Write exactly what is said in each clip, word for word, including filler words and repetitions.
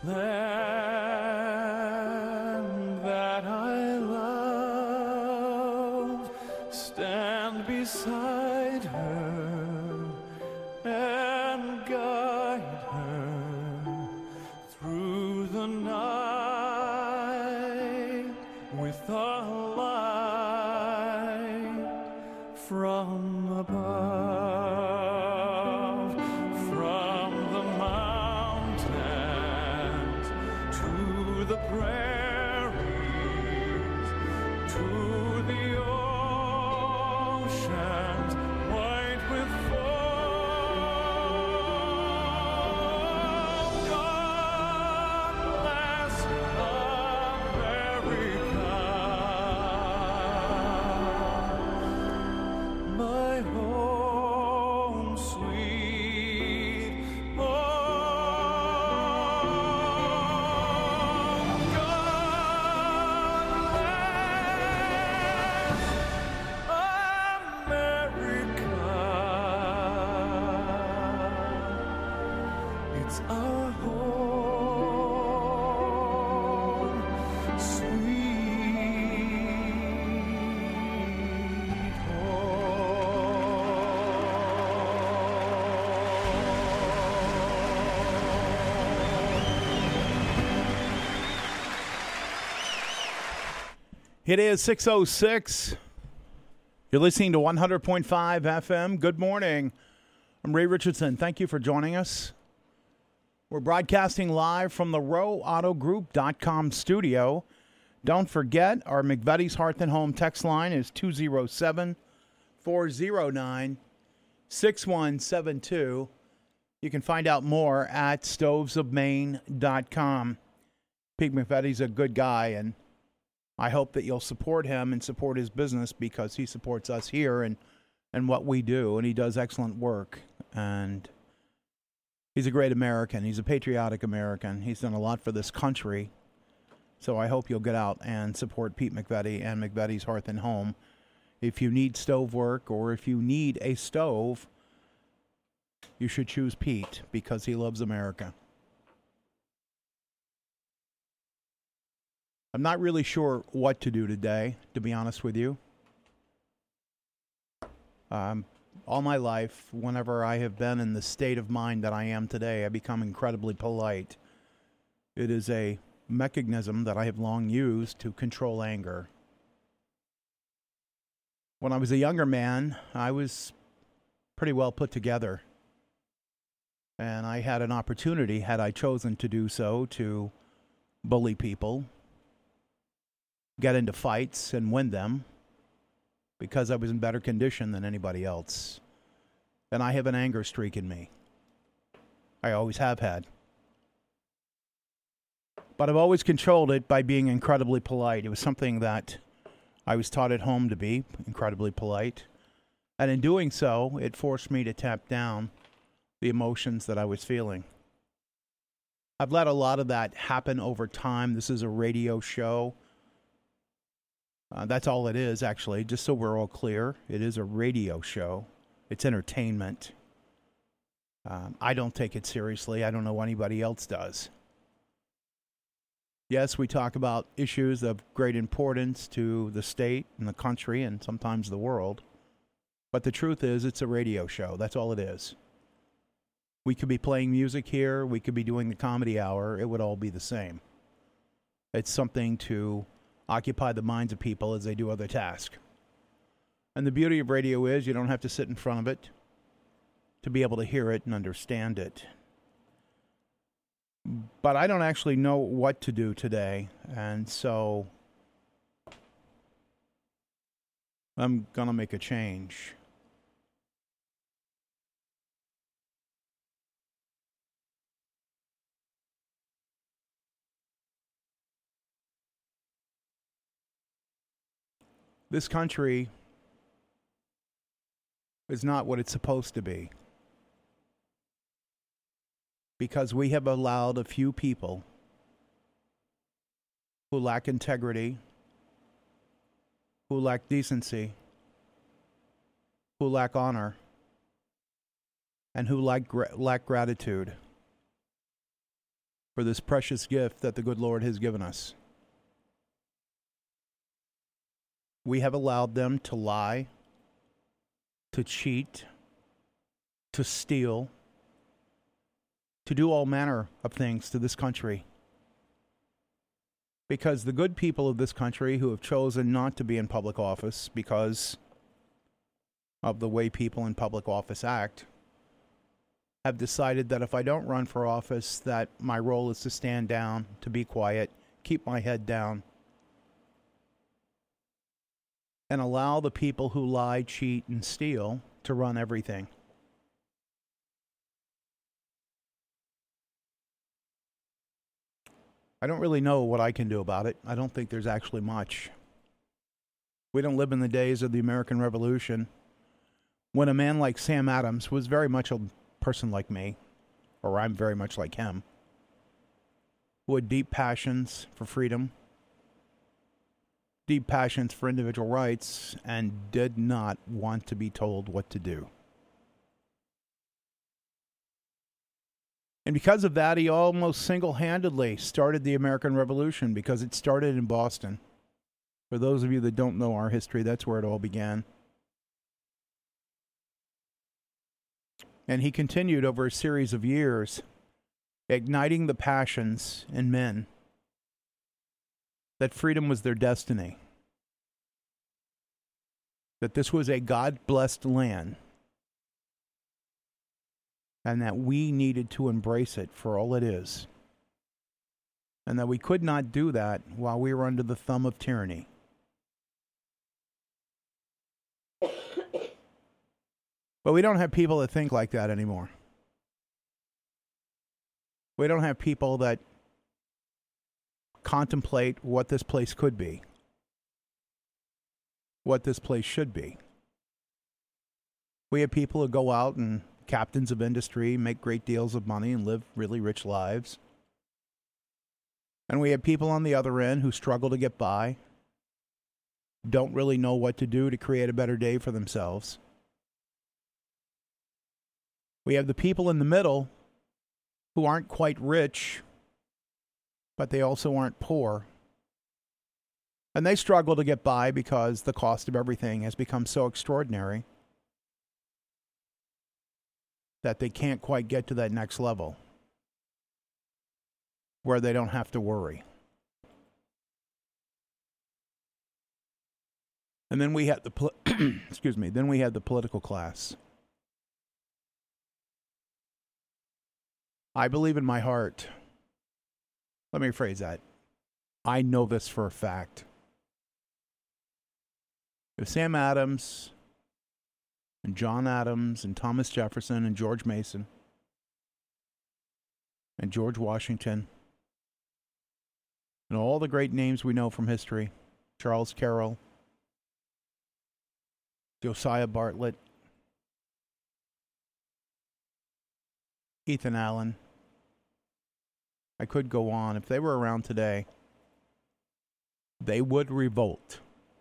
Land that I love, stand beside her and guide her through the night with a light from above, from the mountains to the prairies, to the oceans white with foam. God bless America, my home sweet home. God bless America. It's our home, sweet It is six oh six. You're listening to one hundred point five F M. Good morning. I'm Ray Richardson. Thank you for joining us. We're broadcasting live from the row auto group dot com studio. Don't forget, our McVetti's Hearth and Home text line is two oh seven, four oh nine, six one seven two. You can find out more at stoves of maine dot com. Pete McVetti's a good guy, and I hope that you'll support him and support his business because he supports us here and, and what we do, and he does excellent work. And he's a great American. He's a patriotic American. He's done a lot for this country. So I hope you'll get out and support Pete McVetti and McVetti's Hearth and Home. If you need stove work or if you need a stove, you should choose Pete because he loves America. I'm not really sure what to do today, to be honest with you. Um, all my life, whenever I have been in the state of mind that I am today, I become incredibly polite. It is a mechanism that I have long used to control anger. When I was a younger man, I was pretty well put together. And I had an opportunity, had I chosen to do so, to bully people, get into fights and win them because I was in better condition than anybody else. And I have an anger streak in me. I always have had. But I've always controlled it by being incredibly polite. It was something that I was taught at home to be incredibly polite. And in doing so, it forced me to tap down the emotions that I was feeling. I've let a lot of that happen over time. This is a radio show. Uh, that's all it is, actually, just so we're all clear. It is a radio show. It's entertainment. Um, I don't take it seriously. I don't know anybody else does. Yes, we talk about issues of great importance to the state and the country and sometimes the world. But the truth is, it's a radio show. That's all it is. We could be playing music here. We could be doing the comedy hour. It would all be the same. It's something to occupy the minds of people as they do other tasks. And the beauty of radio is you don't have to sit in front of it to be able to hear it and understand it. But I don't actually know what to do today, and so I'm going to make a change. This country is not what it's supposed to be because we have allowed a few people who lack integrity, who lack decency, who lack honor, and who lack, gra- lack gratitude for this precious gift that the good Lord has given us. We have allowed them to lie, to cheat, to steal, to do all manner of things to this country. Because the good people of this country who have chosen not to be in public office because of the way people in public office act, have decided that if I don't run for office, that my role is to stand down, to be quiet, keep my head down, and allow the people who lie, cheat, and steal to run everything. I don't really know what I can do about it. I don't think there's actually much. We don't live in the days of the American Revolution, when a man like Sam Adams was very much a person like me, or I'm very much like him, who had deep passions for freedom, deep passions for individual rights, and did not want to be told what to do. And because of that, he almost single-handedly started the American Revolution, because it started in Boston. For those of you that don't know our history, that's where it all began. And he continued over a series of years, igniting the passions in men that freedom was their destiny, that this was a God-blessed land, and that we needed to embrace it for all it is, and that we could not do that while we were under the thumb of tyranny. But we don't have people that think like that anymore. We don't have people that contemplate what this place could be, what this place should be. We have people who go out and captains of industry, make great deals of money, and live really rich lives. And we have people on the other end who struggle to get by, don't really know what to do to create a better day for themselves. We have the people in the middle who aren't quite rich, but they also aren't poor. And they struggle to get by because the cost of everything has become so extraordinary that they can't quite get to that next level where they don't have to worry. And then we had the pol- excuse me, then we had the political class. I believe in my heart. Let me rephrase that. I know this for a fact. If Sam Adams and John Adams and Thomas Jefferson and George Mason and George Washington and all the great names we know from history, Charles Carroll, Josiah Bartlett, Ethan Allen, I could go on. If they were around today, they would revolt.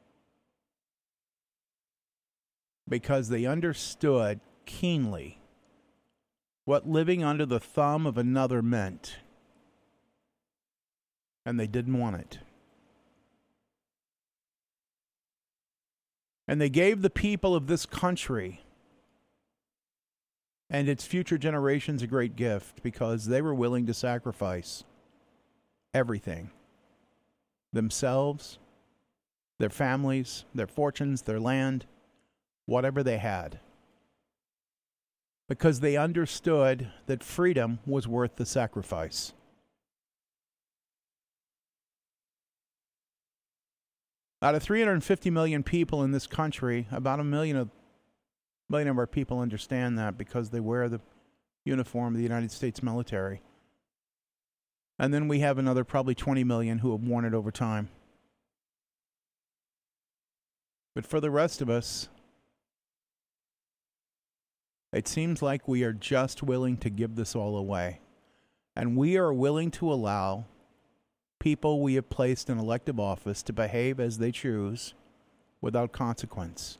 Because they understood keenly what living under the thumb of another meant. And they didn't want it. And they gave the people of this country and its future generations a great gift, because they were willing to sacrifice everything. Themselves, their families, their fortunes, their land, whatever they had. Because they understood that freedom was worth the sacrifice. Out of three hundred fifty million people in this country, about a million of, million of our people understand that because they wear the uniform of the United States military. And then we have another probably twenty million who have worn it over time. But for the rest of us, it seems like we are just willing to give this all away. And we are willing to allow people we have placed in elective office to behave as they choose without consequence.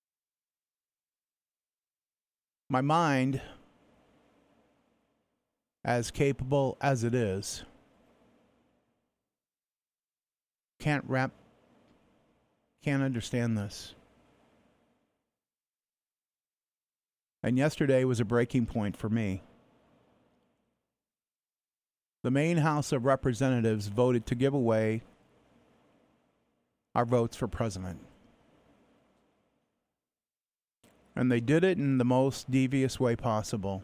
My mind as capable as it is, can't wrap, can't understand this. And yesterday was a breaking point for me. The Maine House of Representatives voted to give away our votes for president. And they did it in the most devious way possible.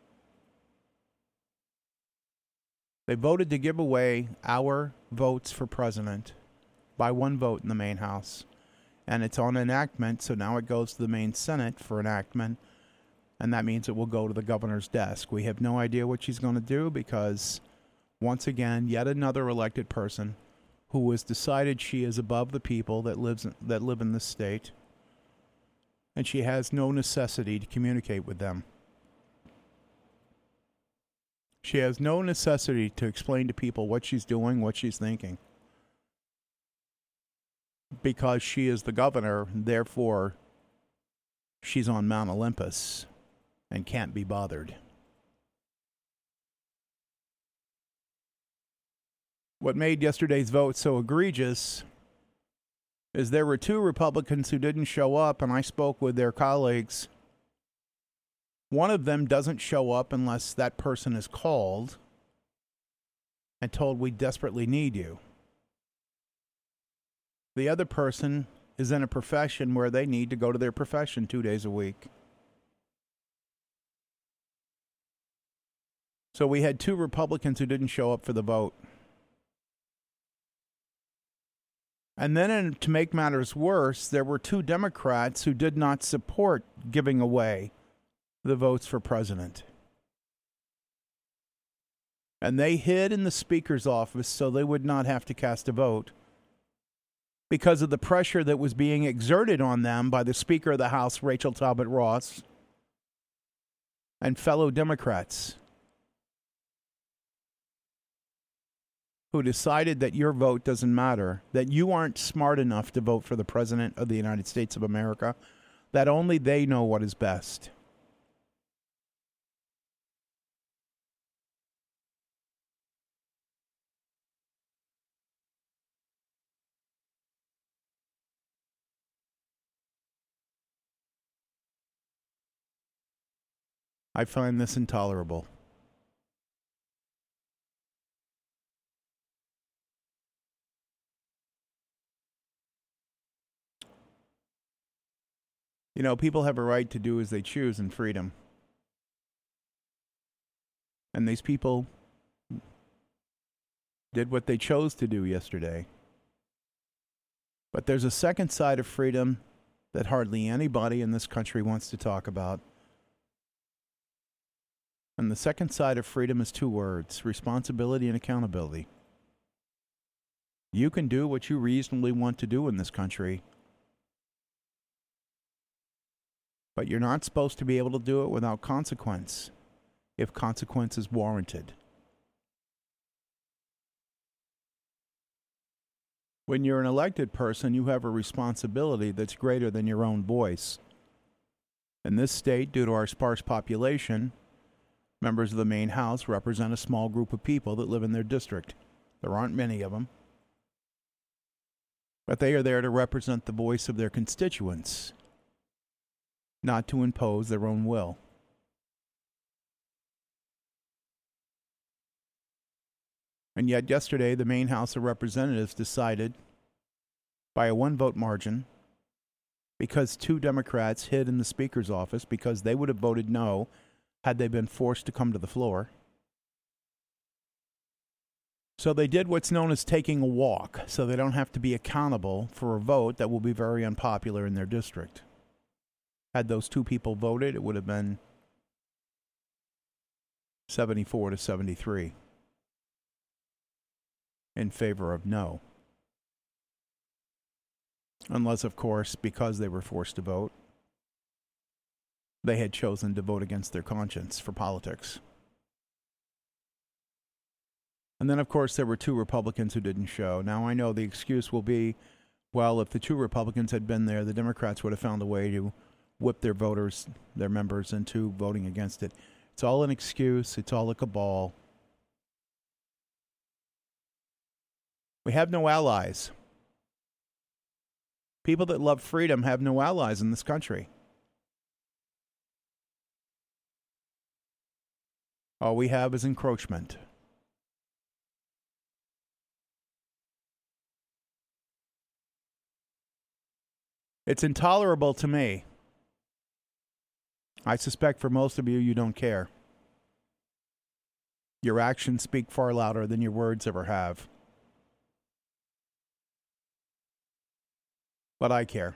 They voted to give away our votes for president by one vote in the Maine House. And it's on enactment, so now it goes to the Maine Senate for enactment. And that means it will go to the governor's desk. We have no idea what she's going to do because, once again, yet another elected person who has decided she is above the people that lives that live in this state, and she has no necessity to communicate with them. She has no necessity to explain to people what she's doing, what she's thinking. Because she is the governor, therefore, she's on Mount Olympus and can't be bothered. What made yesterday's vote so egregious is there were two Republicans who didn't show up, and I spoke with their colleagues. One of them doesn't show up unless that person is called and told, we desperately need you. The other person is in a profession where they need to go to their profession two days a week. So we had two Republicans who didn't show up for the vote. And then in, to make matters worse, there were two Democrats who did not support giving away the votes for president. And they hid in the Speaker's office so they would not have to cast a vote because of the pressure that was being exerted on them by the Speaker of the House, Rachel Talbot Ross, and fellow Democrats who decided that your vote doesn't matter, that you aren't smart enough to vote for the President of the United States of America, that only they know what is best. I find this intolerable. You know, people have a right to do as they choose in freedom. And these people did what they chose to do yesterday. But there's a second side of freedom that hardly anybody in this country wants to talk about. And the second side of freedom is two words: responsibility and accountability. You can do what you reasonably want to do in this country, but you're not supposed to be able to do it without consequence, if consequence is warranted. When you're an elected person, you have a responsibility that's greater than your own voice. In this state, due to our sparse population, members of the Maine House represent a small group of people that live in their district. There aren't many of them. But they are there to represent the voice of their constituents, not to impose their own will. And yet yesterday, the Maine House of Representatives decided, by a one-vote margin, because two Democrats hid in the Speaker's office because they would have voted no had they been forced to come to the floor. So they did what's known as taking a walk, so they don't have to be accountable for a vote that will be very unpopular in their district. Had those two people voted, it would have been seventy-four to seventy-three in favor of no. Unless, of course, because they were forced to vote, they had chosen to vote against their conscience for politics. And then, of course, there were two Republicans who didn't show. Now, I know the excuse will be, well, if the two Republicans had been there, the Democrats would have found a way to whip their voters, their members, into voting against it. It's all an excuse. It's all a cabal. We have no allies. People that love freedom have no allies in this country. All we have is encroachment. It's intolerable to me. I suspect for most of you, you don't care. Your actions speak far louder than your words ever have. But I care.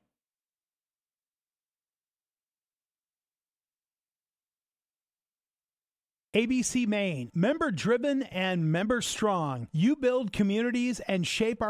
A B C Maine, member driven and member strong. You build communities and shape our